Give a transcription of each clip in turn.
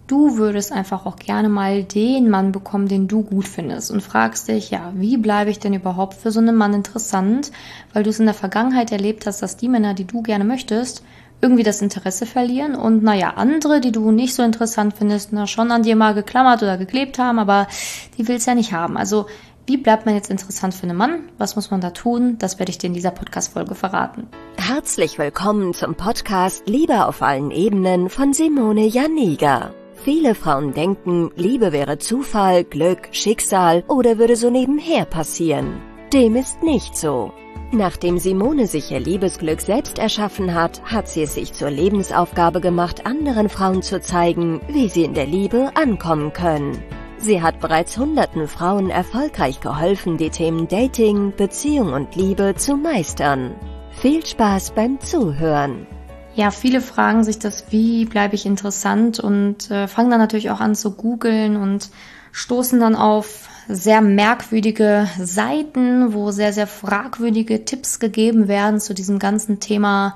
du würdest einfach auch gerne mal den Mann bekommen, den du gut findest und fragst dich, ja, wie bleibe ich denn überhaupt für so einen Mann interessant, weil du es in der Vergangenheit erlebt hast, dass die Männer, die du gerne möchtest, irgendwie das Interesse verlieren und andere, die du nicht so interessant findest, schon an dir mal geklammert oder geklebt haben, aber die willst ja nicht haben. Also wie bleibt man jetzt interessant für einen Mann? Was muss man da tun? Das werde ich dir in dieser Podcast-Folge verraten. Herzlich willkommen zum Podcast Liebe auf allen Ebenen von Simone Janiga. Viele Frauen denken, Liebe wäre Zufall, Glück, Schicksal oder würde so nebenher passieren. Dem ist nicht so. Nachdem Simone sich ihr Liebesglück selbst erschaffen hat, hat sie es sich zur Lebensaufgabe gemacht, anderen Frauen zu zeigen, wie sie in der Liebe ankommen können. Sie hat bereits hunderten Frauen erfolgreich geholfen, die Themen Dating, Beziehung und Liebe zu meistern. Viel Spaß beim Zuhören. Ja, viele fragen sich das, wie bleibe ich interessant und fangen dann natürlich auch an zu googeln und stoßen dann auf sehr merkwürdige Seiten, wo sehr, sehr fragwürdige Tipps gegeben werden zu diesem ganzen Thema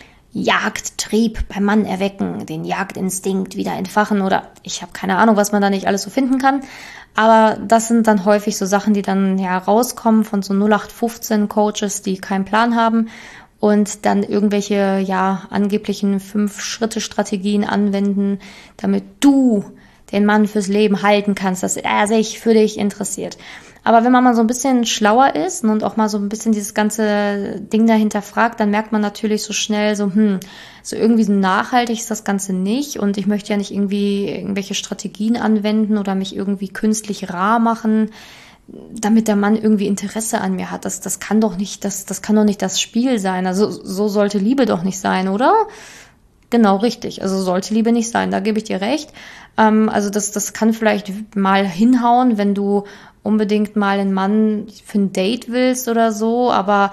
Jagdtrieb beim Mann erwecken, den Jagdinstinkt wieder entfachen oder ich habe keine Ahnung, was man da nicht alles so finden kann. Aber das sind dann häufig so Sachen, die dann rauskommen von so 0815 Coaches, die keinen Plan haben und dann irgendwelche angeblichen 5-Schritte-Strategien anwenden, damit du den Mann fürs Leben halten kannst, dass er sich für dich interessiert. Aber wenn man mal so ein bisschen schlauer ist und auch mal so ein bisschen dieses ganze Ding dahinter fragt, dann merkt man natürlich so schnell so irgendwie so nachhaltig ist das Ganze nicht und ich möchte ja nicht irgendwie irgendwelche Strategien anwenden oder mich irgendwie künstlich rar machen, damit der Mann irgendwie Interesse an mir hat. Das kann doch nicht das Spiel sein. Also so sollte Liebe doch nicht sein, oder? Genau, richtig. Also sollte Liebe nicht sein, da gebe ich dir recht. Also das kann vielleicht mal hinhauen, wenn du unbedingt mal einen Mann für ein Date willst oder so, aber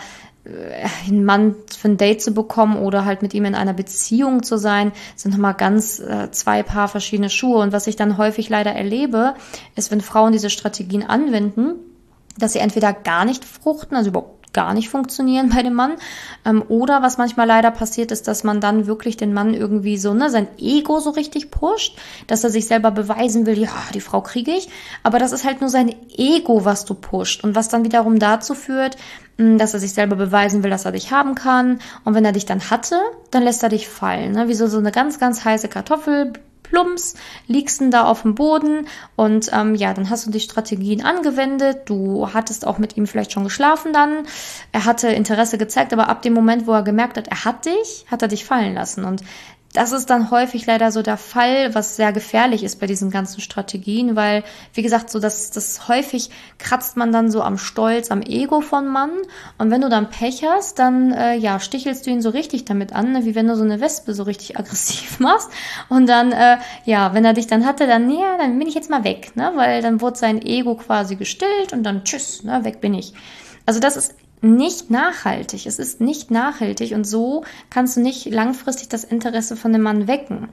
einen Mann für ein Date zu bekommen oder halt mit ihm in einer Beziehung zu sein, sind nochmal ganz zwei Paar verschiedene Schuhe. Und was ich dann häufig leider erlebe, ist, wenn Frauen diese Strategien anwenden, dass sie entweder gar nicht fruchten, also überhaupt gar nicht funktionieren bei dem Mann. Oder was manchmal leider passiert ist, dass man dann wirklich den Mann irgendwie so, sein Ego so richtig pusht, dass er sich selber beweisen will, ja, die Frau kriege ich. Aber das ist halt nur sein Ego, was du pusht und was dann wiederum dazu führt, dass er sich selber beweisen will, dass er dich haben kann. Und wenn er dich dann hatte, dann lässt er dich fallen. Ne? Wie so eine ganz, ganz heiße Kartoffel, plumps, liegst du da auf dem Boden und dann hast du die Strategien angewendet, du hattest auch mit ihm vielleicht schon geschlafen dann, er hatte Interesse gezeigt, aber ab dem Moment, wo er gemerkt hat, hat er dich fallen lassen und das ist dann häufig leider so der Fall, was sehr gefährlich ist bei diesen ganzen Strategien, weil, wie gesagt, so das häufig kratzt man dann so am Stolz, am Ego von Mann und wenn du dann Pech hast, dann stichelst du ihn so richtig damit an, ne? Wie wenn du so eine Wespe so richtig aggressiv machst und dann, wenn er dich dann hatte, dann bin ich jetzt mal weg, ne? Weil dann wurde sein Ego quasi gestillt und dann tschüss, ne? Weg bin ich. Also das ist nicht nachhaltig. Es ist nicht nachhaltig und so kannst du nicht langfristig das Interesse von dem Mann wecken.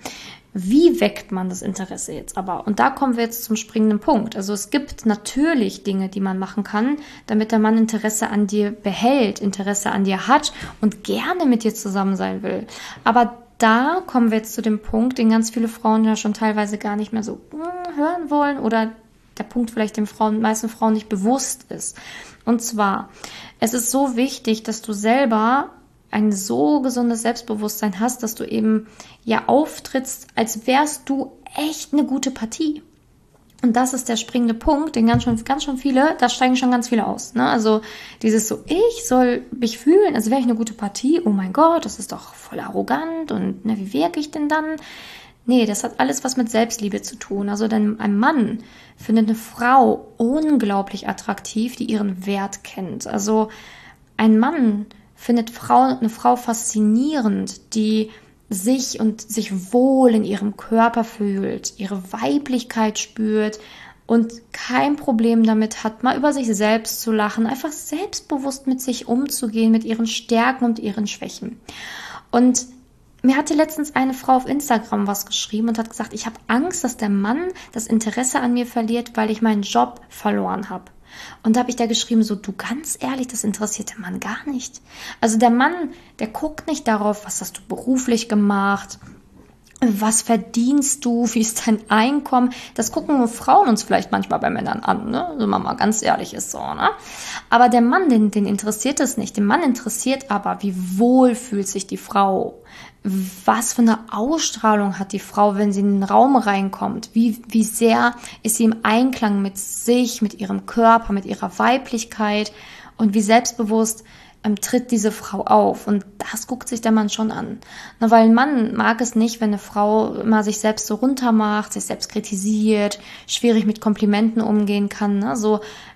Wie weckt man das Interesse jetzt aber? Und da kommen wir jetzt zum springenden Punkt. Also es gibt natürlich Dinge, die man machen kann, damit der Mann Interesse an dir behält, Interesse an dir hat und gerne mit dir zusammen sein will. Aber da kommen wir jetzt zu dem Punkt, den ganz viele Frauen ja schon teilweise gar nicht mehr so hören wollen oder der Punkt vielleicht den meisten Frauen nicht bewusst ist. Und zwar, es ist so wichtig, dass du selber ein so gesundes Selbstbewusstsein hast, dass du eben auftrittst, als wärst du echt eine gute Partie. Und das ist der springende Punkt, den ganz schon viele, da steigen schon ganz viele aus. Ne? Also dieses so, ich soll mich fühlen, als wäre ich eine gute Partie. Oh mein Gott, das ist doch voll arrogant und wie wirke ich denn dann? Nee, das hat alles was mit Selbstliebe zu tun. Also denn ein Mann findet eine Frau unglaublich attraktiv, die ihren Wert kennt. Also ein Mann findet eine Frau faszinierend, die sich wohl in ihrem Körper fühlt, ihre Weiblichkeit spürt und kein Problem damit hat, mal über sich selbst zu lachen, einfach selbstbewusst mit sich umzugehen, mit ihren Stärken und ihren Schwächen. Und mir hatte letztens eine Frau auf Instagram was geschrieben und hat gesagt, ich habe Angst, dass der Mann das Interesse an mir verliert, weil ich meinen Job verloren habe. Und da habe ich da geschrieben, so, du, ganz ehrlich, das interessiert den Mann gar nicht. Also der Mann, der guckt nicht darauf, was hast du beruflich gemacht, was verdienst du, wie ist dein Einkommen? Das gucken Frauen uns vielleicht manchmal bei Männern an, ne? Also wenn man mal ganz ehrlich ist so, ne? Aber der Mann, den interessiert es nicht. Den Mann interessiert aber, wie wohl fühlt sich die Frau? Was für eine Ausstrahlung hat die Frau, wenn sie in den Raum reinkommt? Wie sehr ist sie im Einklang mit sich, mit ihrem Körper, mit ihrer Weiblichkeit? Und wie selbstbewusst tritt diese Frau auf, und das guckt sich der Mann schon an. Na, weil ein Mann mag es nicht, wenn eine Frau immer sich selbst so runter macht, sich selbst kritisiert, schwierig mit Komplimenten umgehen kann. Ne? So,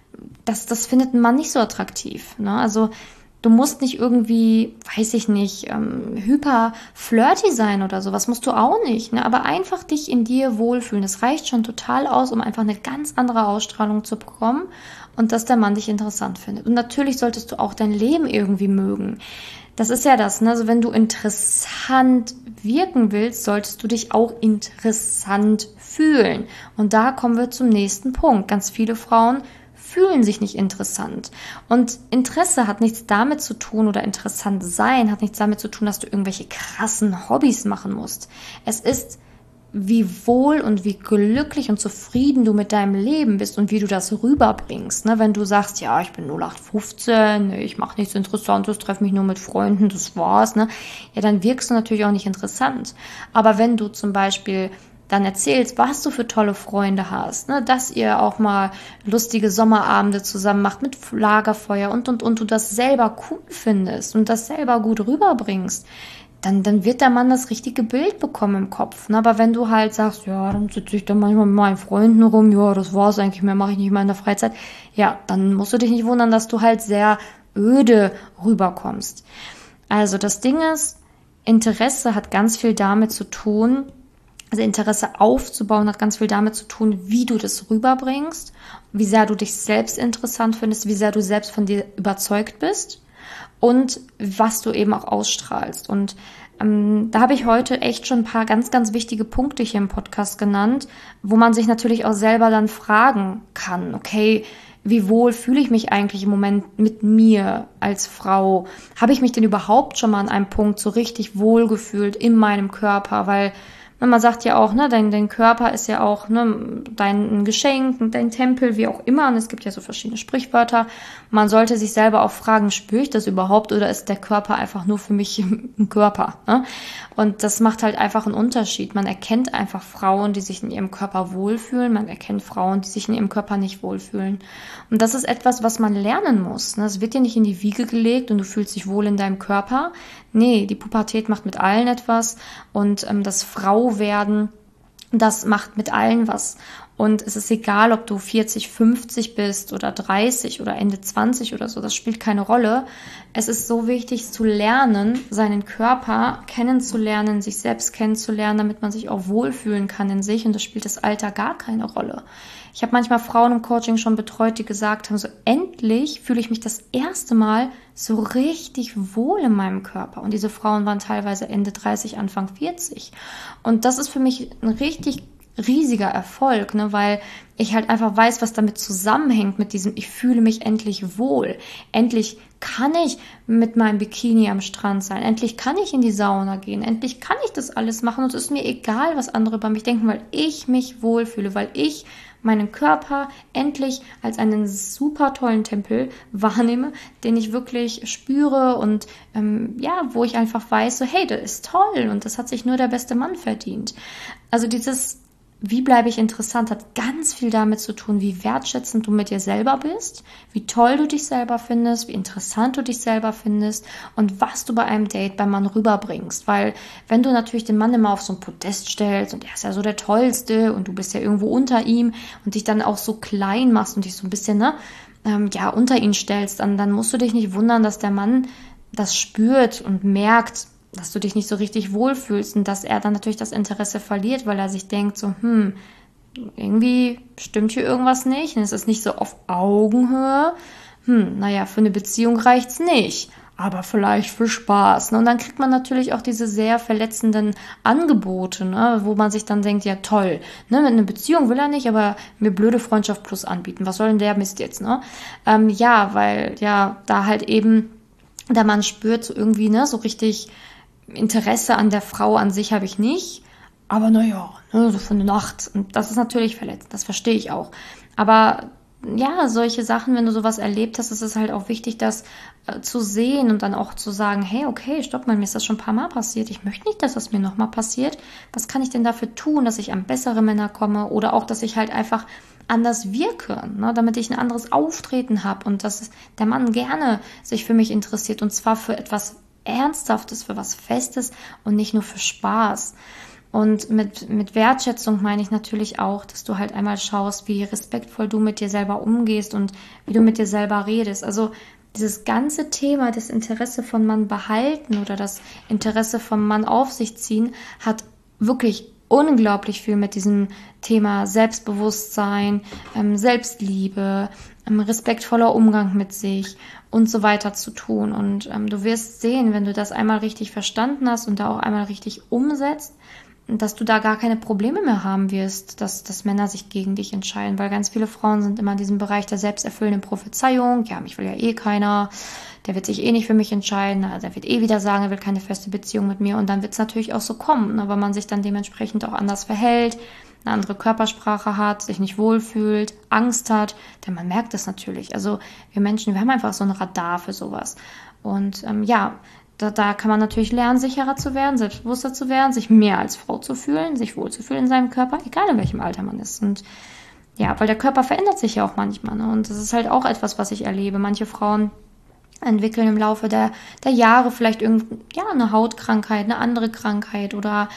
das findet ein Mann nicht so attraktiv. Ne? Also du musst nicht irgendwie, weiß ich nicht, hyper flirty sein oder sowas, musst du auch nicht. Ne? Aber einfach dich in dir wohlfühlen. Das reicht schon total aus, um einfach eine ganz andere Ausstrahlung zu bekommen und dass der Mann dich interessant findet. Und natürlich solltest du auch dein Leben irgendwie mögen. Das ist ja das, ne? Also wenn du interessant wirken willst, solltest du dich auch interessant fühlen. Und da kommen wir zum nächsten Punkt. Ganz viele Frauen fühlen sich nicht interessant. Und Interesse hat nichts damit zu tun, oder interessant sein hat nichts damit zu tun, dass du irgendwelche krassen Hobbys machen musst. Es ist, wie wohl und wie glücklich und zufrieden du mit deinem Leben bist und wie du das rüberbringst. Ne? Wenn du sagst, ja, ich bin 0815, ich mache nichts Interessantes, treffe mich nur mit Freunden, das war's, ne? Ja, dann wirkst du natürlich auch nicht interessant. Aber wenn du zum Beispiel dann erzählst, was du für tolle Freunde hast, ne? Dass ihr auch mal lustige Sommerabende zusammen macht mit Lagerfeuer und du das selber cool findest und das selber gut rüberbringst, dann wird der Mann das richtige Bild bekommen im Kopf. Ne? Aber wenn du halt sagst, ja, dann sitze ich dann manchmal mit meinen Freunden rum, ja, das war's eigentlich, mehr mache ich nicht mehr in der Freizeit, ja, dann musst du dich nicht wundern, dass du halt sehr öde rüberkommst. Also das Ding ist, Interesse hat ganz viel damit zu tun, also Interesse aufzubauen hat ganz viel damit zu tun, wie du das rüberbringst, wie sehr du dich selbst interessant findest, wie sehr du selbst von dir überzeugt bist und was du eben auch ausstrahlst. Und da habe ich heute echt schon ein paar ganz, ganz wichtige Punkte hier im Podcast genannt, wo man sich natürlich auch selber dann fragen kann, okay, wie wohl fühle ich mich eigentlich im Moment mit mir als Frau? Habe ich mich denn überhaupt schon mal an einem Punkt so richtig wohl gefühlt in meinem Körper? Weil man sagt ja auch, ne, dein Körper ist ja auch, ne, dein Geschenk, dein Tempel, wie auch immer. Und es gibt ja so verschiedene Sprichwörter. Man sollte sich selber auch fragen, spüre ich das überhaupt oder ist der Körper einfach nur für mich ein Körper? Ne? Und das macht halt einfach einen Unterschied. Man erkennt einfach Frauen, die sich in ihrem Körper wohlfühlen. Man erkennt Frauen, die sich in ihrem Körper nicht wohlfühlen. Und das ist etwas, was man lernen muss. Ne? Es wird dir nicht in die Wiege gelegt und du fühlst dich wohl in deinem Körper. Nee, die Pubertät macht mit allen etwas und das Frauwerden, das macht mit allen was. Und es ist egal, ob du 40, 50 bist oder 30 oder Ende 20 oder so, das spielt keine Rolle. Es ist so wichtig zu lernen, seinen Körper kennenzulernen, sich selbst kennenzulernen, damit man sich auch wohlfühlen kann in sich, und das spielt das Alter gar keine Rolle. Ich habe manchmal Frauen im Coaching schon betreut, die gesagt haben, so endlich fühle ich mich das erste Mal so richtig wohl in meinem Körper. Und diese Frauen waren teilweise Ende 30, Anfang 40. Und das ist für mich ein richtig riesiger Erfolg, ne, weil ich halt einfach weiß, was damit zusammenhängt mit diesem, ich fühle mich endlich wohl. Endlich kann ich mit meinem Bikini am Strand sein. Endlich kann ich in die Sauna gehen. Endlich kann ich das alles machen. Und es ist mir egal, was andere über mich denken, weil ich mich wohlfühle, weil ich meinen Körper endlich als einen super tollen Tempel wahrnehme, den ich wirklich spüre und wo ich einfach weiß, so hey, das ist toll und das hat sich nur der beste Mann verdient. Also dieses wie bleibe ich interessant, hat ganz viel damit zu tun, wie wertschätzend du mit dir selber bist, wie toll du dich selber findest, wie interessant du dich selber findest und was du bei einem Date beim Mann rüberbringst. Weil wenn du natürlich den Mann immer auf so ein Podest stellst und er ist ja so der Tollste und du bist ja irgendwo unter ihm und dich dann auch so klein machst und dich so ein bisschen unter ihn stellst, dann musst du dich nicht wundern, dass der Mann das spürt und merkt, dass du dich nicht so richtig wohlfühlst und dass er dann natürlich das Interesse verliert, weil er sich denkt so, irgendwie stimmt hier irgendwas nicht und es ist nicht so auf Augenhöhe. Für eine Beziehung reicht's nicht, aber vielleicht für Spaß. Ne? Und dann kriegt man natürlich auch diese sehr verletzenden Angebote, ne? Wo man sich dann denkt, ja toll, ne? Mit einer Beziehung will er nicht, aber mir blöde Freundschaft plus anbieten. Was soll denn der Mist jetzt? Ne? Weil da halt eben der Mann spürt so irgendwie, ne, so richtig Interesse an der Frau an sich habe ich nicht, aber naja, ne, so für eine Nacht. Und das ist natürlich verletzend, das verstehe ich auch. Aber ja, solche Sachen, wenn du sowas erlebt hast, ist es halt auch wichtig, das zu sehen und dann auch zu sagen, hey, okay, stopp mal, mir ist das schon ein paar Mal passiert. Ich möchte nicht, dass das mir nochmal passiert. Was kann ich denn dafür tun, dass ich an bessere Männer komme oder auch, dass ich halt einfach anders wirke, ne, damit ich ein anderes Auftreten habe und dass der Mann gerne sich für mich interessiert und zwar für etwas Ernsthaftes, für was Festes und nicht nur für Spaß. Und mit Wertschätzung meine ich natürlich auch, dass du halt einmal schaust, wie respektvoll du mit dir selber umgehst und wie du mit dir selber redest. Also dieses ganze Thema, das Interesse von Mann behalten oder das Interesse vom Mann auf sich ziehen, hat wirklich unglaublich viel mit diesem Thema Selbstbewusstsein, Selbstliebe, respektvoller Umgang mit sich und so weiter zu tun. Und du wirst sehen, wenn du das einmal richtig verstanden hast und da auch einmal richtig umsetzt, dass du da gar keine Probleme mehr haben wirst, dass Männer sich gegen dich entscheiden, weil ganz viele Frauen sind immer in diesem Bereich der selbsterfüllenden Prophezeiung. Ja, mich will ja eh keiner, der wird sich eh nicht für mich entscheiden, der wird eh wieder sagen, er will keine feste Beziehung mit mir und dann wird es natürlich auch so kommen, ne, weil man sich dann dementsprechend auch anders verhält, eine andere Körpersprache hat, sich nicht wohlfühlt, Angst hat, denn man merkt das natürlich. Also wir Menschen, wir haben einfach so ein Radar für sowas und da kann man natürlich lernen, sicherer zu werden, selbstbewusster zu werden, sich mehr als Frau zu fühlen, sich wohlzufühlen in seinem Körper, egal in welchem Alter man ist. Und ja, weil der Körper verändert sich ja auch manchmal. Ne? Und das ist halt auch etwas, was ich erlebe. Manche Frauen entwickeln im Laufe der Jahre vielleicht eine Hautkrankheit, eine andere Krankheit oder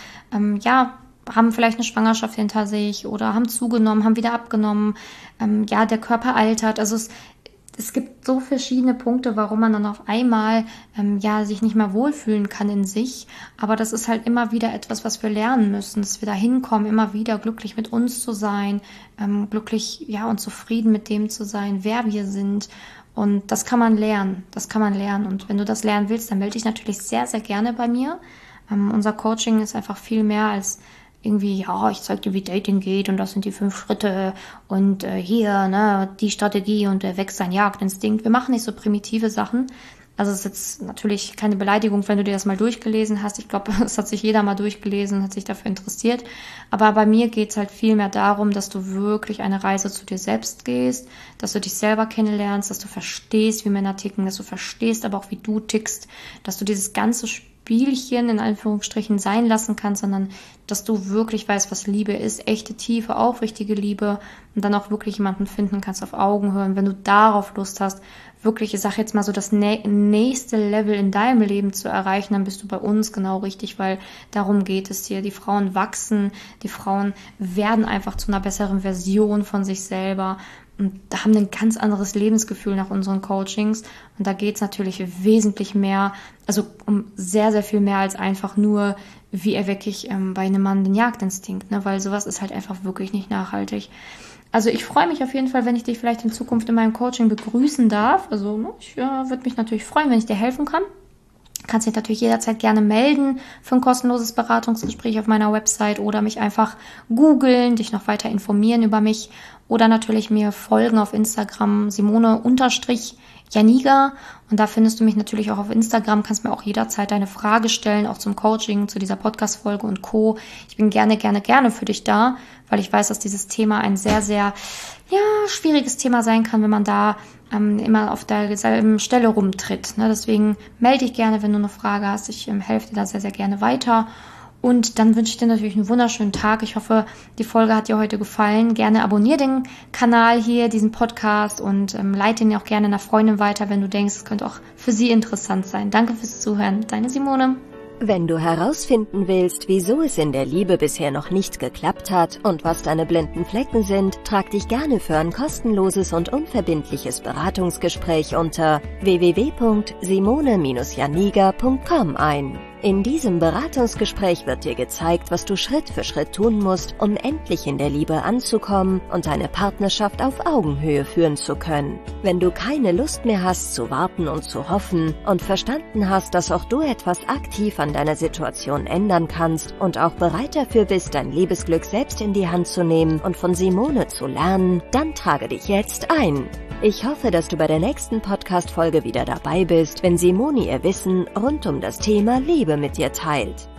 haben vielleicht eine Schwangerschaft hinter sich oder haben zugenommen, haben wieder abgenommen. Der Körper altert. Also es gibt so verschiedene Punkte, warum man dann auf einmal sich nicht mehr wohlfühlen kann in sich. Aber das ist halt immer wieder etwas, was wir lernen müssen, dass wir da hinkommen, immer wieder glücklich mit uns zu sein, glücklich und zufrieden mit dem zu sein, wer wir sind. Und das kann man lernen. Und wenn du das lernen willst, dann melde dich natürlich sehr, sehr gerne bei mir. Unser Coaching ist einfach viel mehr als irgendwie, ich zeig dir, wie Dating geht und das sind die 5 Schritte und die Strategie und wächst dein Jagdinstinkt. Wir machen nicht so primitive Sachen. Also es ist jetzt natürlich keine Beleidigung, wenn du dir das mal durchgelesen hast. Ich glaube, es hat sich jeder mal durchgelesen, hat sich dafür interessiert. Aber bei mir geht's halt viel mehr darum, dass du wirklich eine Reise zu dir selbst gehst, dass du dich selber kennenlernst, dass du verstehst, wie Männer ticken, dass du verstehst aber auch, wie du tickst, dass du dieses ganze Spielchen in Anführungsstrichen sein lassen kannst, sondern dass du wirklich weißt, was Liebe ist, echte, tiefe, aufrichtige Liebe und dann auch wirklich jemanden finden kannst auf Augenhöhe. Und wenn du darauf Lust hast, wirklich, ich sag jetzt mal so, das nächste Level in deinem Leben zu erreichen, dann bist du bei uns genau richtig, weil darum geht es hier. Die Frauen wachsen, die Frauen werden einfach zu einer besseren Version von sich selber und haben ein ganz anderes Lebensgefühl nach unseren Coachings. Und da geht es natürlich wesentlich mehr, also um sehr, sehr viel mehr als einfach nur, wie erwecke ich bei einem Mann den Jagdinstinkt, ne? Weil sowas ist halt einfach wirklich nicht nachhaltig. Also ich freue mich auf jeden Fall, wenn ich dich vielleicht in Zukunft in meinem Coaching begrüßen darf. Also ich würde mich natürlich freuen, wenn ich dir helfen kann. Kannst dich natürlich jederzeit gerne melden für ein kostenloses Beratungsgespräch auf meiner Website oder mich einfach googeln, dich noch weiter informieren über mich oder natürlich mir folgen auf Instagram Simone_Janiga und da findest du mich natürlich auch auf Instagram, kannst mir auch jederzeit deine Frage stellen, auch zum Coaching, zu dieser Podcast-Folge und Co. Ich bin gerne für dich da, weil ich weiß, dass dieses Thema ein sehr, sehr schwieriges Thema sein kann, wenn man da immer auf derselben Stelle rumtritt. Ne? Deswegen melde dich gerne, wenn du eine Frage hast. Ich helfe dir da sehr, sehr gerne weiter. Und dann wünsche ich dir natürlich einen wunderschönen Tag. Ich hoffe, die Folge hat dir heute gefallen. Gerne abonniere den Kanal hier, diesen Podcast und leite ihn auch gerne einer Freundin weiter, wenn du denkst, es könnte auch für sie interessant sein. Danke fürs Zuhören. Deine Simone. Wenn du herausfinden willst, wieso es in der Liebe bisher noch nicht geklappt hat und was deine blinden Flecken sind, trag dich gerne für ein kostenloses und unverbindliches Beratungsgespräch unter www.simone-janiga.com ein. In diesem Beratungsgespräch wird dir gezeigt, was du Schritt für Schritt tun musst, um endlich in der Liebe anzukommen und deine Partnerschaft auf Augenhöhe führen zu können. Wenn du keine Lust mehr hast zu warten und zu hoffen und verstanden hast, dass auch du etwas aktiv an deiner Situation ändern kannst und auch bereit dafür bist, dein Liebesglück selbst in die Hand zu nehmen und von Simone zu lernen, dann trage dich jetzt ein. Ich hoffe, dass du bei der nächsten Podcast-Folge wieder dabei bist, wenn Simone ihr Wissen rund um das Thema Liebe mit dir teilt.